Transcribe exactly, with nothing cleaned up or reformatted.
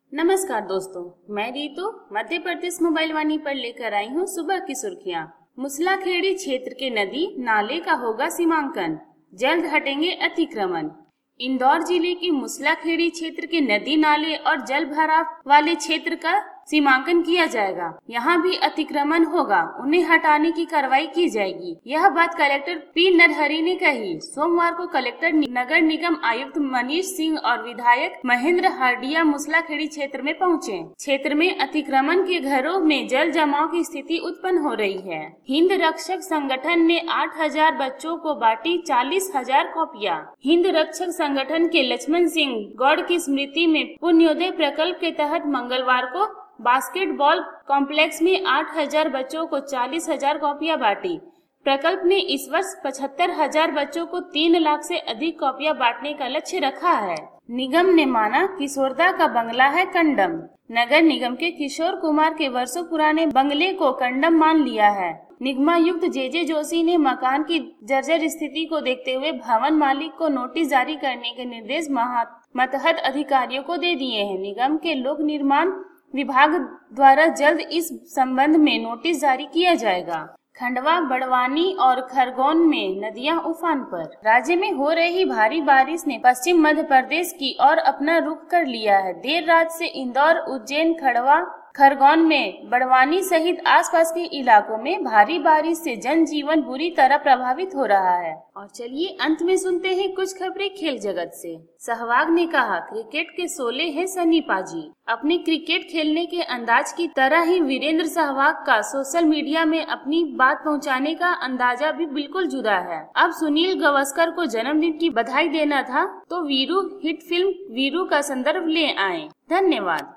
नमस्कार दोस्तों, मैं रीतू मध्य प्रदेश मोबाइल वाणी पर लेकर आई हूँ सुबह की सुर्खियाँ। मुसलाखेड़ी क्षेत्र के नदी नाले का होगा सीमांकन, जल्द हटेंगे अतिक्रमण। इंदौर जिले के मुसलाखेड़ी क्षेत्र के नदी नाले और जल भराव वाले क्षेत्र का सीमांकन किया जाएगा। यहाँ भी अतिक्रमण होगा, उन्हें हटाने की कार्रवाई की जाएगी। यह बात कलेक्टर पी नरहरि ने कही। सोमवार को कलेक्टर नगर निगम आयुक्त मनीष सिंह और विधायक महेंद्र हरडिया मुसलाखेड़ी क्षेत्र में पहुँचे। क्षेत्र में अतिक्रमण के घरों में जल जमाव की स्थिति उत्पन्न हो रही है। हिंद रक्षक संगठन ने आठ हजार बच्चों को बांटी चालीस हजार कॉपियाँ। हिंद रक्षक संगठन के लक्ष्मण सिंह गौड़ की स्मृति में पुण्योदय प्रकल्प के तहत मंगलवार को बास्केटबॉल कॉम्प्लेक्स में आठ हजार बच्चों को चालीस हजार कॉपियां बांटी। प्रकल्प ने इस वर्ष पचहत्तर हजार बच्चों को तीन लाख से अधिक कॉपियां बांटने का लक्ष्य रखा है। निगम ने माना किशोरदा का बंगला है कंडम। नगर निगम के किशोर कुमार के वर्षों पुराने बंगले को कंडम मान लिया है। निगमायुक्त जे जे जोशी ने मकान की जर्जर स्थिति को देखते हुए भवन मालिक को नोटिस जारी करने के निर्देश मतहत अधिकारियों को दे दिए हैं। निगम के लोक निर्माण विभाग द्वारा जल्द इस संबंध में नोटिस जारी किया जाएगा। खंडवा, बड़वानी और खरगोन में नदियां उफान पर। राज्य में हो रही भारी बारिश ने पश्चिम मध्य प्रदेश की ओर अपना रुख कर लिया है। देर रात से इंदौर, उज्जैन, खंडवा, खरगोन में बड़वानी सहित आसपास के इलाकों में भारी बारिश से जनजीवन बुरी तरह प्रभावित हो रहा है। और चलिए अंत में सुनते हैं कुछ खबरें खेल जगत से। सहवाग ने कहा, क्रिकेट के शोले हैं सन्नी पाजी। अपने क्रिकेट खेलने के अंदाज की तरह ही वीरेंद्र सहवाग का सोशल मीडिया में अपनी बात पहुंचाने का अंदाजा भी बिल्कुल जुदा है। अब सुनील गावस्कर को जन्मदिन की बधाई देना था तो वीरू हिट फिल्म वीरू का संदर्भ ले आए। धन्यवाद।